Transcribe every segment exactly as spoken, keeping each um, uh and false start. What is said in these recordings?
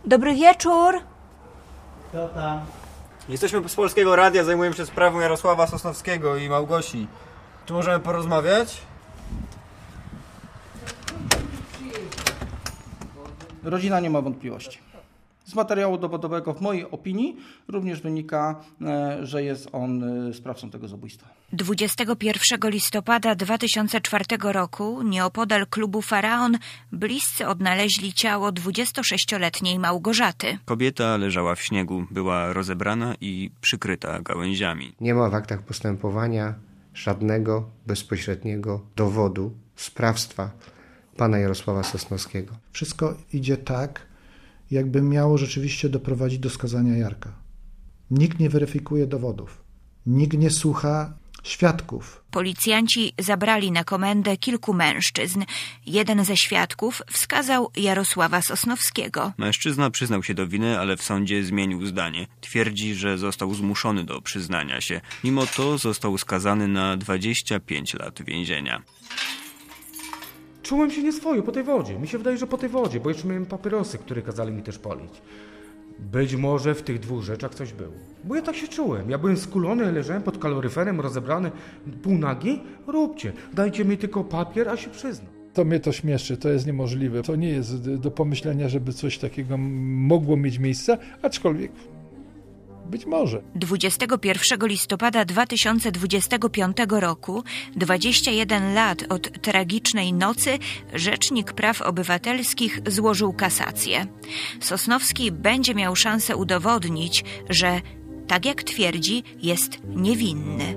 Dobry wieczór. Kto tam? Jesteśmy z Polskiego Radia, zajmujemy się sprawą Jarosława Sosnowskiego i Małgosi. Czy możemy porozmawiać? Rodzina nie ma wątpliwości. Z materiału dowodowego w mojej opinii również wynika, że jest on sprawcą tego zabójstwa. dwudziestego pierwszego listopada dwa tysiące czwartego roku nieopodal klubu Faraon bliscy odnaleźli ciało dwudziestosześcioletniej Małgorzaty. Kobieta leżała w śniegu, była rozebrana i przykryta gałęziami. Nie ma w aktach postępowania żadnego bezpośredniego dowodu sprawstwa pana Jarosława Sosnowskiego. Wszystko idzie tak, jakby miało rzeczywiście doprowadzić do skazania Jarka. Nikt nie weryfikuje dowodów. Nikt nie słucha świadków. Policjanci zabrali na komendę kilku mężczyzn. Jeden ze świadków wskazał Jarosława Sosnowskiego. Mężczyzna przyznał się do winy, ale w sądzie zmienił zdanie. Twierdzi, że został zmuszony do przyznania się. Mimo to został skazany na dwadzieścia pięć lat więzienia. Czułem się nieswojo po tej wodzie. Mi się wydaje, że po tej wodzie, bo jeszcze miałem papierosy, które kazali mi też palić. Być może w tych dwóch rzeczach coś było. Bo ja tak się czułem. Ja byłem skulony, leżałem pod kaloryferem, rozebrany, półnagi. Róbcie. Dajcie mi tylko papier, a się przyznam. To mnie to śmieszy, to jest niemożliwe. To nie jest do pomyślenia, żeby coś takiego mogło mieć miejsce, aczkolwiek być może. dwudziestego pierwszego listopada dwa tysiące dwudziestego piątego roku, dwadzieścia jeden lat od tragicznej nocy, Rzecznik Praw Obywatelskich złożył kasację. Sosnowski będzie miał szansę udowodnić, że, tak jak twierdzi, jest niewinny.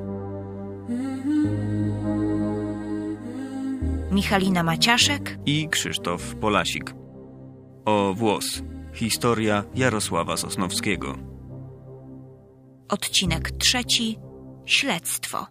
Michalina Maciaszek i Krzysztof Polasik. O włos. Historia Jarosława Sosnowskiego. Odcinek trzeci. Śledztwo.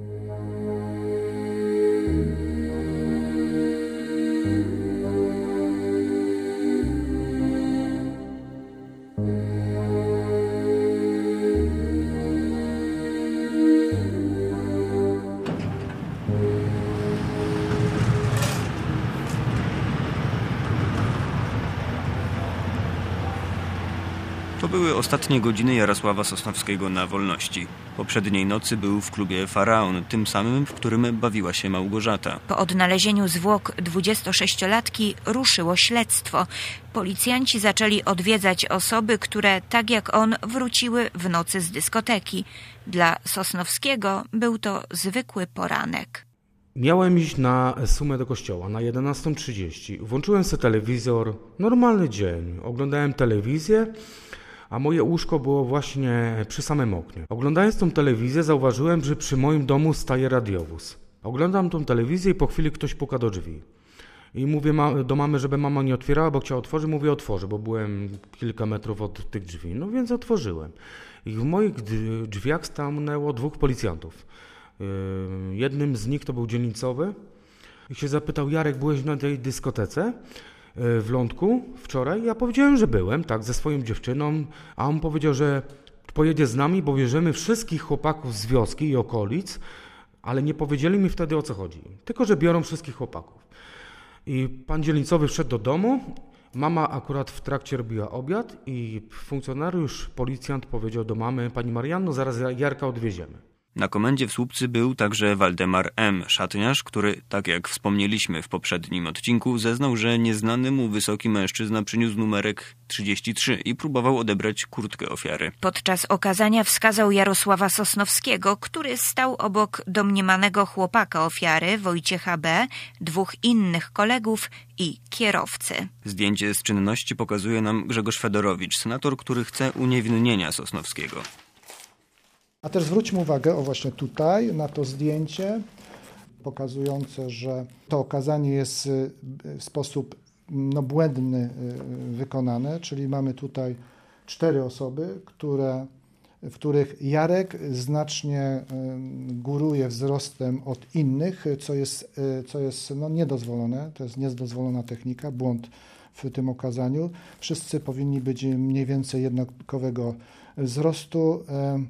To były ostatnie godziny Jarosława Sosnowskiego na wolności. Poprzedniej nocy był w klubie Faraon, tym samym, w którym bawiła się Małgorzata. Po odnalezieniu zwłok dwudziestosześciolatki ruszyło śledztwo. Policjanci zaczęli odwiedzać osoby, które, tak jak on, wróciły w nocy z dyskoteki. Dla Sosnowskiego był to zwykły poranek. Miałem iść na sumę do kościoła na jedenasta trzydzieści. Włączyłem sobie telewizor. Normalny dzień. Oglądałem telewizję, a moje łóżko było właśnie przy samym oknie. Oglądając tą telewizję zauważyłem, że przy moim domu staje radiowóz. Oglądam tą telewizję i po chwili ktoś puka do drzwi. I mówię ma- do mamy, żeby mama nie otwierała, bo chciała otworzyć. Mówię, otworzę, bo byłem kilka metrów od tych drzwi. No więc otworzyłem. I w moich drzwiach stanęło dwóch policjantów. Jednym z nich to był dzielnicowy i się zapytał: Jarek, byłeś na tej dyskotece w Lądku wczoraj? Ja powiedziałem, że byłem, tak, ze swoją dziewczyną, a on powiedział, że pojedzie z nami, bo bierzemy wszystkich chłopaków z wioski i okolic, ale nie powiedzieli mi wtedy, o co chodzi, tylko że biorą wszystkich chłopaków. I pan dzielnicowy wszedł do domu, mama akurat w trakcie robiła obiad i funkcjonariusz, policjant powiedział do mamy: pani Marianno, zaraz Jarka odwieziemy. Na komendzie w Słupcy był także Waldemar M., szatniarz, który, tak jak wspomnieliśmy w poprzednim odcinku, zeznał, że nieznany mu wysoki mężczyzna przyniósł numerek trzydzieści trzy i próbował odebrać kurtkę ofiary. Podczas okazania wskazał Jarosława Sosnowskiego, który stał obok domniemanego chłopaka ofiary, Wojciecha B., dwóch innych kolegów i kierowcy. Zdjęcie z czynności pokazuje nam Grzegorz Fedorowicz, senator, który chce uniewinnienia Sosnowskiego. A też zwróćmy uwagę, o właśnie tutaj, na to zdjęcie pokazujące, że to okazanie jest w sposób no, błędny wykonane, czyli mamy tutaj cztery osoby, które, w których Jarek znacznie góruje wzrostem od innych, co jest, co jest no, niedozwolone, to jest niedozwolona technika, błąd w tym okazaniu. Wszyscy powinni być mniej więcej jednakowego wzrostu,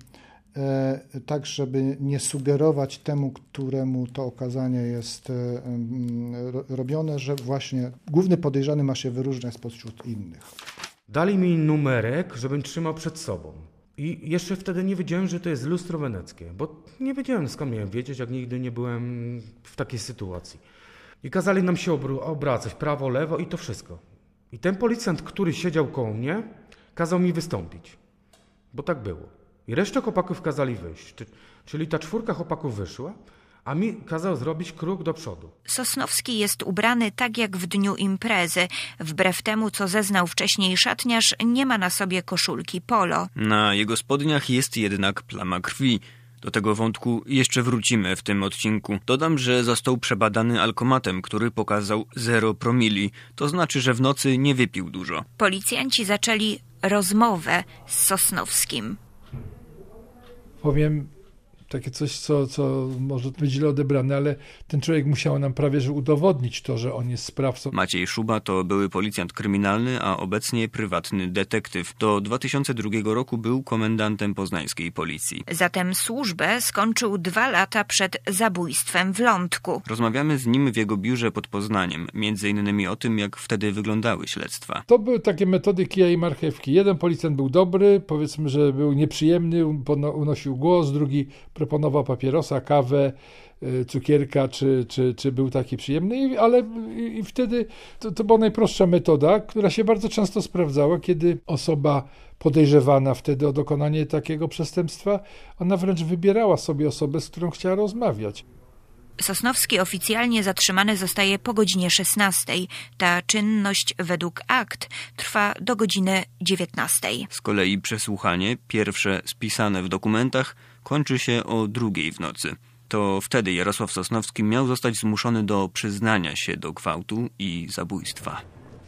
tak żeby nie sugerować temu, któremu to okazanie jest robione, że właśnie główny podejrzany ma się wyróżniać spośród innych. Dali mi numerek, żebym trzymał przed sobą. I jeszcze wtedy nie wiedziałem, że to jest lustro weneckie, bo nie wiedziałem, skąd miałem wiedzieć, jak nigdy nie byłem w takiej sytuacji. I kazali nam się obr- obracać prawo, lewo i to wszystko. I ten policjant, który siedział koło mnie, kazał mi wystąpić, bo tak było. I resztę chłopaków kazali wyjść, czyli ta czwórka chłopaków wyszła, a mi kazał zrobić krok do przodu. Sosnowski jest ubrany tak jak w dniu imprezy. Wbrew temu, co zeznał wcześniej szatniarz, nie ma na sobie koszulki polo. Na jego spodniach jest jednak plama krwi. Do tego wątku jeszcze wrócimy w tym odcinku. Dodam, że został przebadany alkomatem, który pokazał zero promili. To znaczy, że w nocy nie wypił dużo. Policjanci zaczęli rozmowę z Sosnowskim. Powiem takie coś, co, co może być źle odebrane, ale ten człowiek musiał nam prawie że udowodnić to, że on jest sprawcą. Maciej Szuba to były policjant kryminalny, a obecnie prywatny detektyw. Do dwa tysiące drugiego roku był komendantem poznańskiej policji. Zatem służbę skończył dwa lata przed zabójstwem w Lądku. Rozmawiamy z nim w jego biurze pod Poznaniem, między innymi o tym, jak wtedy wyglądały śledztwa. To były takie metody kija i marchewki. Jeden policjant był dobry, powiedzmy, że był nieprzyjemny, unosił głos, drugi proponował papierosa, kawę, cukierka, czy, czy, czy był taki przyjemny, ale i, i wtedy to, to była najprostsza metoda, która się bardzo często sprawdzała, kiedy osoba podejrzewana wtedy o dokonanie takiego przestępstwa, ona wręcz wybierała sobie osobę, z którą chciała rozmawiać. Sosnowski oficjalnie zatrzymany zostaje po godzinie szesnastej. Ta czynność według akt trwa do godziny dziewiętnastej. Z kolei przesłuchanie, pierwsze spisane w dokumentach, kończy się o drugiej w nocy. To wtedy Jarosław Sosnowski miał zostać zmuszony do przyznania się do gwałtu i zabójstwa.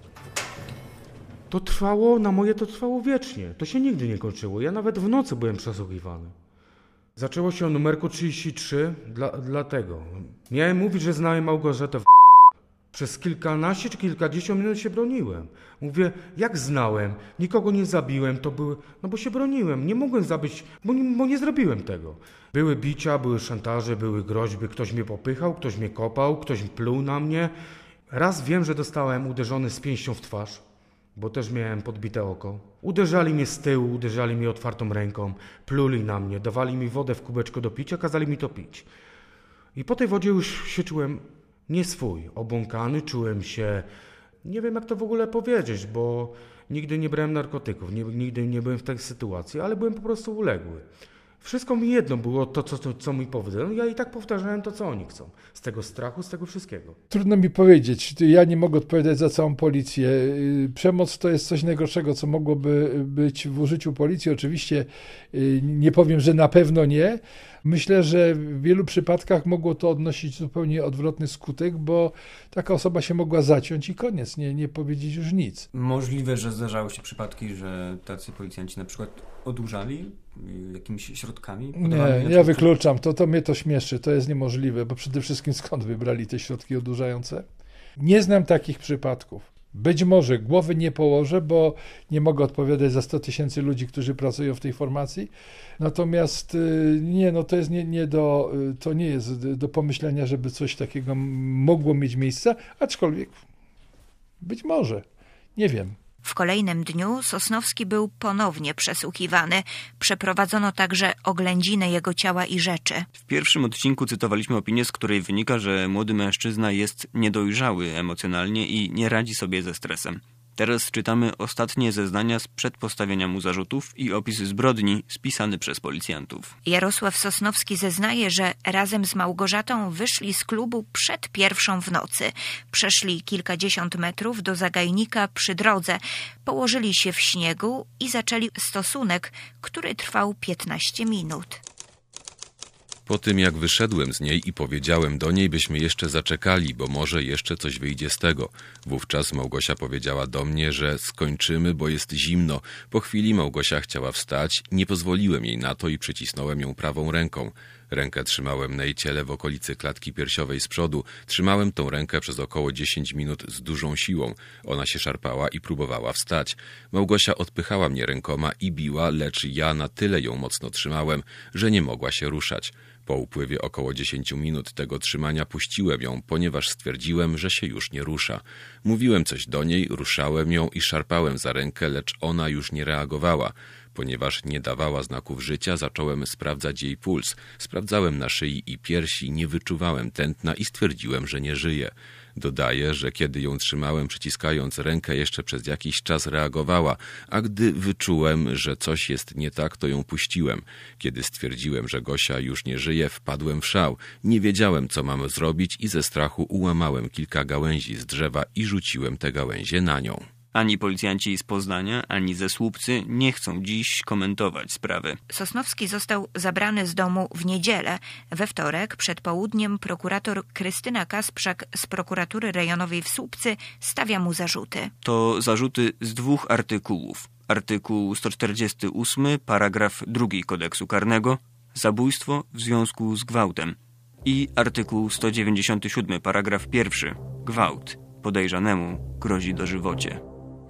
To trwało, na moje to trwało wiecznie. To się nigdy nie kończyło. Ja nawet w nocy byłem przesłuchiwany. Zaczęło się o numerku trzydzieści trzy, dla, dlatego. Miałem mówić, że znałem Małgorzatę w... Przez kilkanaście czy kilkadziesiąt minut się broniłem. Mówię, jak znałem? Nikogo nie zabiłem, to były... No bo się broniłem, nie mogłem zabić, bo nie, bo nie zrobiłem tego. Były bicia, były szantaże, były groźby, ktoś mnie popychał, ktoś mnie kopał, ktoś pluł na mnie. Raz wiem, że dostałem uderzony z pięścią w twarz, bo też miałem podbite oko. Uderzali mnie z tyłu, uderzali mnie otwartą ręką, pluli na mnie, dawali mi wodę w kubeczku do picia, kazali mi to pić. I po tej wodzie już się czułem nie swój, obłąkany, czułem się, nie wiem jak to w ogóle powiedzieć, bo nigdy nie brałem narkotyków, nie, nigdy nie byłem w takiej sytuacji, ale byłem po prostu uległy. Wszystko mi jedno było to, co, co, co mi powiedzą. Ja i tak powtarzałem to, co oni chcą. Z tego strachu, z tego wszystkiego. Trudno mi powiedzieć. Ja nie mogę odpowiadać za całą policję. Przemoc to jest coś najgorszego, co mogłoby być w użyciu policji. Oczywiście nie powiem, że na pewno nie. Myślę, że w wielu przypadkach mogło to odnosić zupełnie odwrotny skutek, bo taka osoba się mogła zaciąć i koniec, nie, nie powiedzieć już nic. Możliwe, że zdarzały się przypadki, że tacy policjanci na przykład odurzali jakimiś środkami? Nie, ja wykluczam. To, to mnie to śmieszy. To jest niemożliwe, bo przede wszystkim skąd wybrali te środki odurzające? Nie znam takich przypadków. Być może głowy nie położę, bo nie mogę odpowiadać za sto tysięcy ludzi, którzy pracują w tej formacji. Natomiast nie, no to jest nie, nie do, to nie jest do pomyślenia, żeby coś takiego mogło mieć miejsce, aczkolwiek być może, nie wiem. W kolejnym dniu Sosnowski był ponownie przesłuchiwany. Przeprowadzono także oględziny jego ciała i rzeczy. W pierwszym odcinku cytowaliśmy opinię, z której wynika, że młody mężczyzna jest niedojrzały emocjonalnie i nie radzi sobie ze stresem. Teraz czytamy ostatnie zeznania sprzed postawienia mu zarzutów i opis zbrodni spisany przez policjantów. Jarosław Sosnowski zeznaje, że razem z Małgorzatą wyszli z klubu przed pierwszą w nocy. Przeszli kilkadziesiąt metrów do zagajnika przy drodze, położyli się w śniegu i zaczęli stosunek, który trwał piętnaście minut. Po tym jak wyszedłem z niej i powiedziałem do niej, byśmy jeszcze zaczekali, bo może jeszcze coś wyjdzie z tego. Wówczas Małgosia powiedziała do mnie, że skończymy, bo jest zimno. Po chwili Małgosia chciała wstać, nie pozwoliłem jej na to i przycisnąłem ją prawą ręką. Rękę trzymałem na jej ciele w okolicy klatki piersiowej z przodu. Trzymałem tą rękę przez około dziesięć minut z dużą siłą. Ona się szarpała i próbowała wstać. Małgosia odpychała mnie rękoma i biła, lecz ja na tyle ją mocno trzymałem, że nie mogła się ruszać. Po upływie około dziesięciu minut tego trzymania puściłem ją, ponieważ stwierdziłem, że się już nie rusza. Mówiłem coś do niej, ruszałem ją i szarpałem za rękę, lecz ona już nie reagowała. Ponieważ nie dawała znaków życia, zacząłem sprawdzać jej puls. Sprawdzałem na szyi i piersi, nie wyczuwałem tętna i stwierdziłem, że nie żyje. Dodaję, że kiedy ją trzymałem, przyciskając rękę, jeszcze przez jakiś czas reagowała, a gdy wyczułem, że coś jest nie tak, to ją puściłem. Kiedy stwierdziłem, że Gosia już nie żyje, wpadłem w szał. Nie wiedziałem, co mam zrobić i ze strachu ułamałem kilka gałęzi z drzewa i rzuciłem te gałęzie na nią. Ani policjanci z Poznania, ani ze Słupcy nie chcą dziś komentować sprawy. Sosnowski został zabrany z domu w niedzielę. We wtorek przed południem prokurator Krystyna Kasprzak z prokuratury rejonowej w Słupcy stawia mu zarzuty. To zarzuty z dwóch artykułów. Artykuł sto czterdziesty ósmy, paragraf drugi Kodeksu Karnego, zabójstwo w związku z gwałtem. I artykuł sto dziewięćdziesiąty siódmy, paragraf pierwszy, gwałt. Podejrzanemu grozi dożywocie.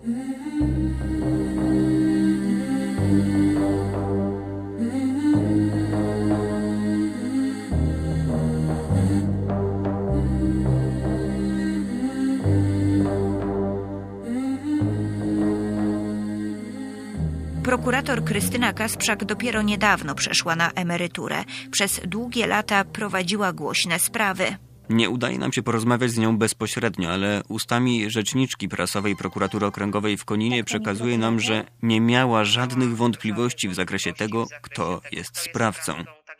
Prokurator Krystyna Kasprzak dopiero niedawno przeszła na emeryturę. Przez długie lata prowadziła głośne sprawy. Nie udaje nam się porozmawiać z nią bezpośrednio, ale ustami rzeczniczki prasowej Prokuratury Okręgowej w Koninie przekazuje nam, że nie miała żadnych wątpliwości w zakresie tego, kto jest sprawcą.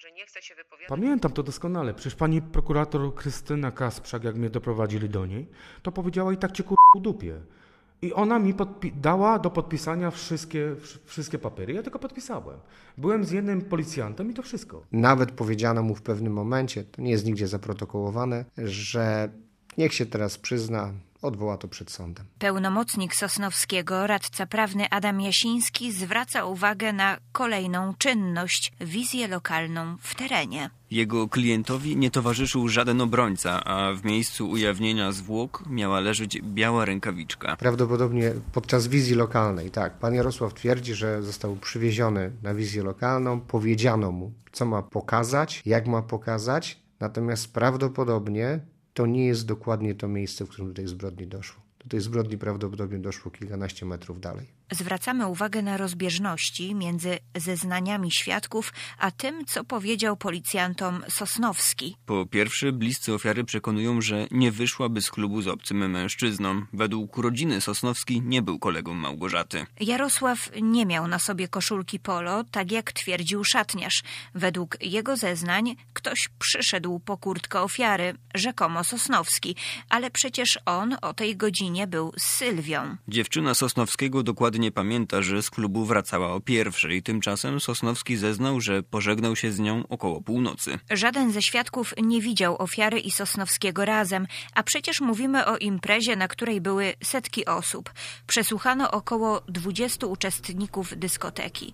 Pamiętam to doskonale. Przecież pani prokurator Krystyna Kasprzak, jak mnie doprowadzili do niej, to powiedziała: i tak cię kur... dupie. I ona mi podpi- dała do podpisania wszystkie, wszystkie papiery. Ja tylko podpisałem. Byłem z jednym policjantem i to wszystko. Nawet powiedziano mu w pewnym momencie, to nie jest nigdzie zaprotokołowane, że niech się teraz przyzna, odwoła to przed sądem. Pełnomocnik Sosnowskiego, radca prawny Adam Jasiński zwraca uwagę na kolejną czynność, wizję lokalną w terenie. Jego klientowi nie towarzyszył żaden obrońca, a w miejscu ujawnienia zwłok miała leżeć biała rękawiczka. Prawdopodobnie podczas wizji lokalnej, tak. Pan Jarosław twierdzi, że został przywieziony na wizję lokalną, powiedziano mu, co ma pokazać, jak ma pokazać, natomiast prawdopodobnie to nie jest dokładnie to miejsce, w którym do tej zbrodni doszło. Do tej zbrodni prawdopodobnie doszło kilkanaście metrów dalej. Zwracamy uwagę na rozbieżności między zeznaniami świadków, a tym, co powiedział policjantom Sosnowski. Po pierwsze, bliscy ofiary przekonują, że nie wyszłaby z klubu z obcym mężczyzną. Według rodziny Sosnowski nie był kolegą Małgorzaty. Jarosław nie miał na sobie koszulki polo, tak jak twierdził szatniarz. Według jego zeznań ktoś przyszedł po kurtkę ofiary, rzekomo Sosnowski, ale przecież on o tej godzinie był z Sylwią. Dziewczyna Sosnowskiego dokładnie nie pamięta, że z klubu wracała o pierwszej. Tymczasem Sosnowski zeznał, że pożegnał się z nią około północy. Żaden ze świadków nie widział ofiary i Sosnowskiego razem, a przecież mówimy o imprezie, na której były setki osób. Przesłuchano około dwudziestu uczestników dyskoteki.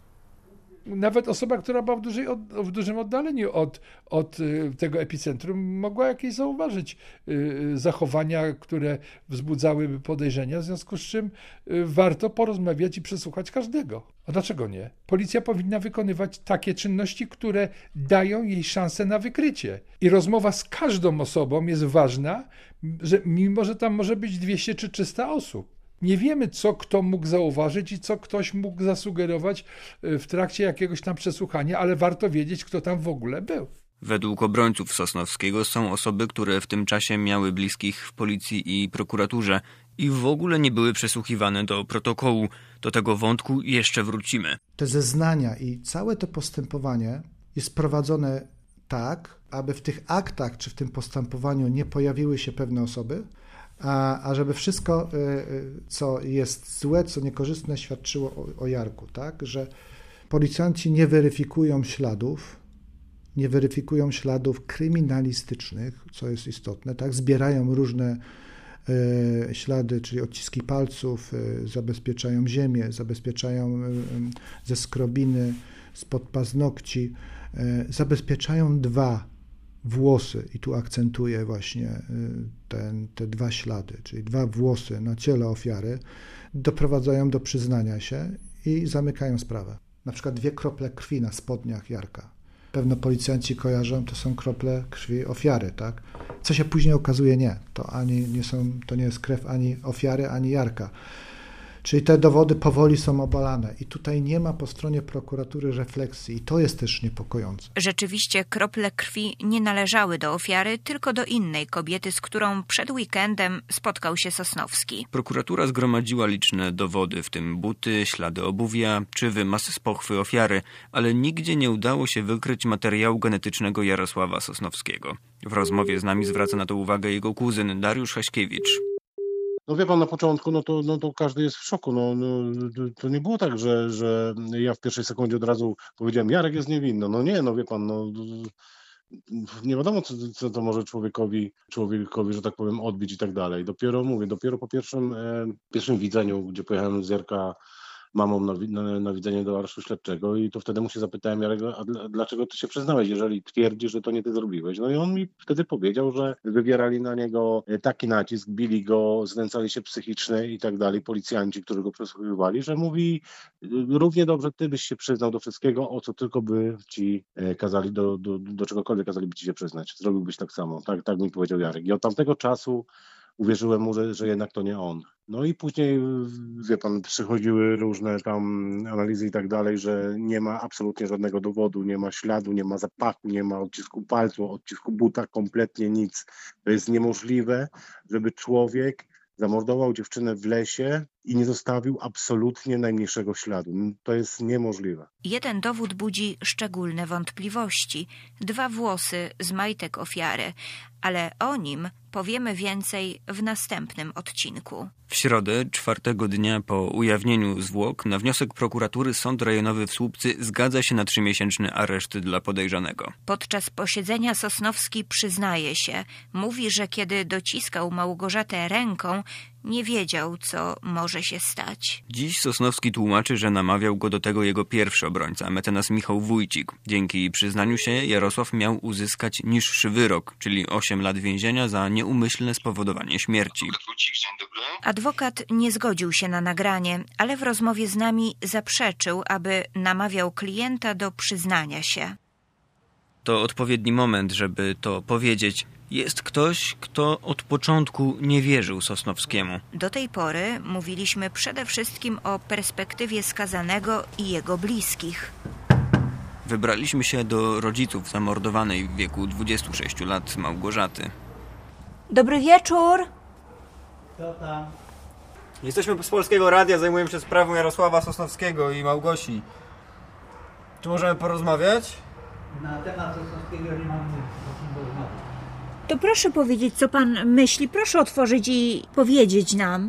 Nawet osoba, która była w, dużej, w dużym oddaleniu od, od tego epicentrum, mogła jakieś zauważyć zachowania, które wzbudzałyby podejrzenia, w związku z czym warto porozmawiać i przesłuchać każdego. A dlaczego nie? Policja powinna wykonywać takie czynności, które dają jej szansę na wykrycie. I rozmowa z każdą osobą jest ważna, że mimo że tam może być dwieście czy trzysta osób. Nie wiemy, co kto mógł zauważyć i co ktoś mógł zasugerować w trakcie jakiegoś tam przesłuchania, ale warto wiedzieć, kto tam w ogóle był. Według obrońców Sosnowskiego są osoby, które w tym czasie miały bliskich w policji i prokuraturze i w ogóle nie były przesłuchiwane do protokołu. Do tego wątku jeszcze wrócimy. Te zeznania i całe to postępowanie jest prowadzone tak, aby w tych aktach czy w tym postępowaniu nie pojawiły się pewne osoby, A, a żeby wszystko, co jest złe, co niekorzystne, świadczyło o, o Jarku, tak? Że policjanci nie weryfikują śladów, nie weryfikują śladów kryminalistycznych, co jest istotne, tak? Zbierają różne e, ślady, czyli odciski palców, e, zabezpieczają ziemię, zabezpieczają e, ze skrobiny, spod paznokci, zabezpieczają dwa włosy i tu akcentuję właśnie ten, te dwa ślady, czyli dwa włosy na ciele ofiary, doprowadzają do przyznania się i zamykają sprawę. Na przykład dwie krople krwi na spodniach Jarka. Pewno policjanci kojarzą, to są krople krwi ofiary, tak? Co się później okazuje, nie. To, ani nie są, to nie jest krew ani ofiary, ani Jarka. Czyli te dowody powoli są obalane i tutaj nie ma po stronie prokuratury refleksji i to jest też niepokojące. Rzeczywiście krople krwi nie należały do ofiary, tylko do innej kobiety, z którą przed weekendem spotkał się Sosnowski. Prokuratura zgromadziła liczne dowody, w tym buty, ślady obuwia czy wymaz z pochwy ofiary, ale nigdzie nie udało się wykryć materiału genetycznego Jarosława Sosnowskiego. W rozmowie z nami zwraca na to uwagę jego kuzyn Dariusz Haśkiewicz. No wie pan, na początku no to, no to każdy jest w szoku. No, no, to nie było tak, że, że ja w pierwszej sekundzie od razu powiedziałem, Jarek jest niewinny. No nie, no wie pan, no nie wiadomo, co, co to może człowiekowi, człowiekowi, że tak powiem, odbić i tak dalej. Dopiero mówię, dopiero po pierwszym, e, pierwszym widzeniu, gdzie pojechałem z Jarka mamą na, na, na widzenie do areszu śledczego i to wtedy mu się zapytałem, Jarek, a dl- dlaczego ty się przyznałeś, jeżeli twierdzisz, że to nie ty zrobiłeś? No i on mi wtedy powiedział, że wywierali na niego taki nacisk, bili go, znęcali się psychicznie i tak dalej, policjanci, którzy go przesłuchiwali, że mówi, równie dobrze ty byś się przyznał do wszystkiego, o co tylko by ci kazali, do, do, do czegokolwiek kazali by ci się przyznać. Zrobiłbyś tak samo. Tak, tak mi powiedział Jarek. I od tamtego czasu uwierzyłem mu, że, że jednak to nie on. No i później, wie pan, przychodziły różne tam analizy i tak dalej, że nie ma absolutnie żadnego dowodu, nie ma śladu, nie ma zapachu, nie ma odcisku palcu, odcisku buta, kompletnie nic. To jest niemożliwe, żeby człowiek zamordował dziewczynę w lesie i nie zostawił absolutnie najmniejszego śladu. To jest niemożliwe. Jeden dowód budzi szczególne wątpliwości. Dwa włosy z majtek ofiary, ale o nim powiemy więcej w następnym odcinku. W środę, czwartego dnia po ujawnieniu zwłok, na wniosek prokuratury Sąd Rejonowy w Słupcy zgadza się na trzymiesięczny areszt dla podejrzanego. Podczas posiedzenia Sosnowski przyznaje się. Mówi, że kiedy dociskał Małgorzatę ręką, nie wiedział, co może się stać. Dziś Sosnowski tłumaczy, że namawiał go do tego jego pierwszy obrońca, mecenas Michał Wójcik. Dzięki przyznaniu się Jarosław miał uzyskać niższy wyrok, czyli osiem lat więzienia za nieumyślne spowodowanie śmierci. Adwokat nie zgodził się na nagranie, ale w rozmowie z nami zaprzeczył, aby namawiał klienta do przyznania się. To odpowiedni moment, żeby to powiedzieć. Jest ktoś, kto od początku nie wierzył Sosnowskiemu. Do tej pory mówiliśmy przede wszystkim o perspektywie skazanego i jego bliskich. Wybraliśmy się do rodziców zamordowanej w wieku dwudziestu sześciu lat Małgorzaty. Dobry wieczór! Co tam? Jesteśmy z Polskiego Radia, zajmujemy się sprawą Jarosława Sosnowskiego i Małgosi. Czy możemy porozmawiać? Na temat Sosnowskiego nie mam nic porozmawiać. To proszę powiedzieć, co pan myśli. Proszę otworzyć i powiedzieć nam.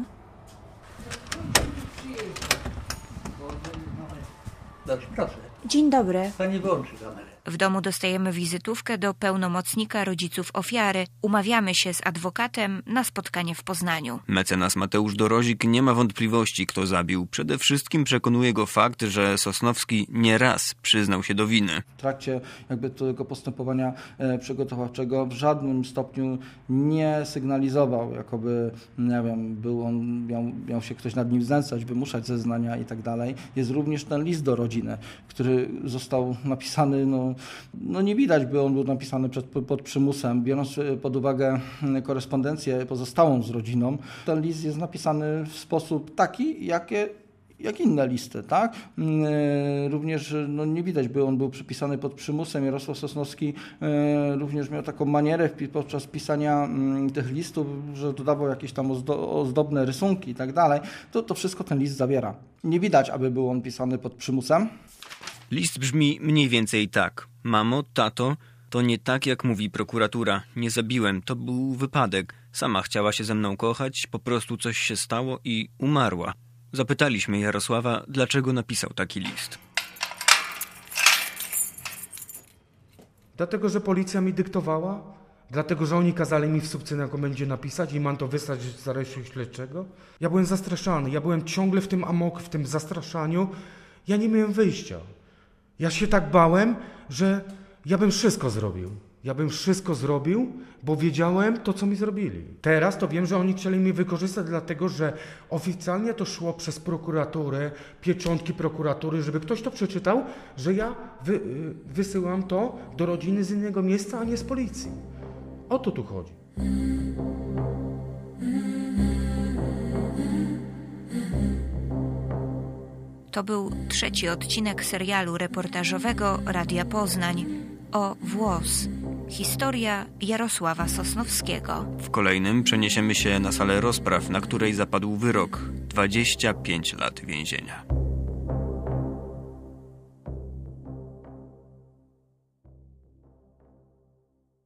Dobrze, proszę. Dzień dobry. Pani włączy kamerę. W domu dostajemy wizytówkę do pełnomocnika rodziców ofiary. Umawiamy się z adwokatem na spotkanie w Poznaniu. Mecenas Mateusz Dorozik nie ma wątpliwości, kto zabił. Przede wszystkim przekonuje go fakt, że Sosnowski nie raz przyznał się do winy. W trakcie jakby tego postępowania e, przygotowawczego w żadnym stopniu nie sygnalizował, jakoby, nie wiem, był on, miał, miał się ktoś nad nim znęcać, wymuszać zeznania i tak dalej. Jest również ten list do rodziny, który został napisany, no, no nie widać, by on był napisany przed, pod przymusem, biorąc pod uwagę korespondencję pozostałą z rodziną. Ten list jest napisany w sposób taki, jakie jak inne listy, tak? Również no, nie widać, by on był przypisany pod przymusem. Jarosław Sosnowski e, również miał taką manierę podczas pisania m, tych listów, że dodawał jakieś tam ozdo, ozdobne rysunki i tak dalej. To, to wszystko ten list zawiera. Nie widać, aby był on pisany pod przymusem. List brzmi mniej więcej tak. Mamo, tato, to nie tak, jak mówi prokuratura. Nie zabiłem, to był wypadek. Sama chciała się ze mną kochać, po prostu coś się stało i umarła. Zapytaliśmy Jarosława, dlaczego napisał taki list. Dlatego, że policja mi dyktowała? Dlatego, że oni kazali mi w Słupcy na komendzie napisać i mam to wysłać z aresztu śledczego? Ja byłem zastraszany, ja byłem ciągle w tym amoku, w tym zastraszaniu. Ja nie miałem wyjścia. Ja się tak bałem, że Ja bym wszystko zrobił. Ja bym wszystko zrobił, bo wiedziałem to, co mi zrobili. Teraz to wiem, że oni chcieli mnie wykorzystać, dlatego że oficjalnie to szło przez prokuraturę, pieczątki prokuratury, żeby ktoś to przeczytał, że ja wy, wysyłam to do rodziny z innego miejsca, a nie z policji. O to tu chodzi. To był trzeci odcinek serialu reportażowego Radia Poznań o Włos. Historia Jarosława Sosnowskiego. W kolejnym przeniesiemy się na salę rozpraw, na której zapadł wyrok dwadzieścia pięć lat więzienia.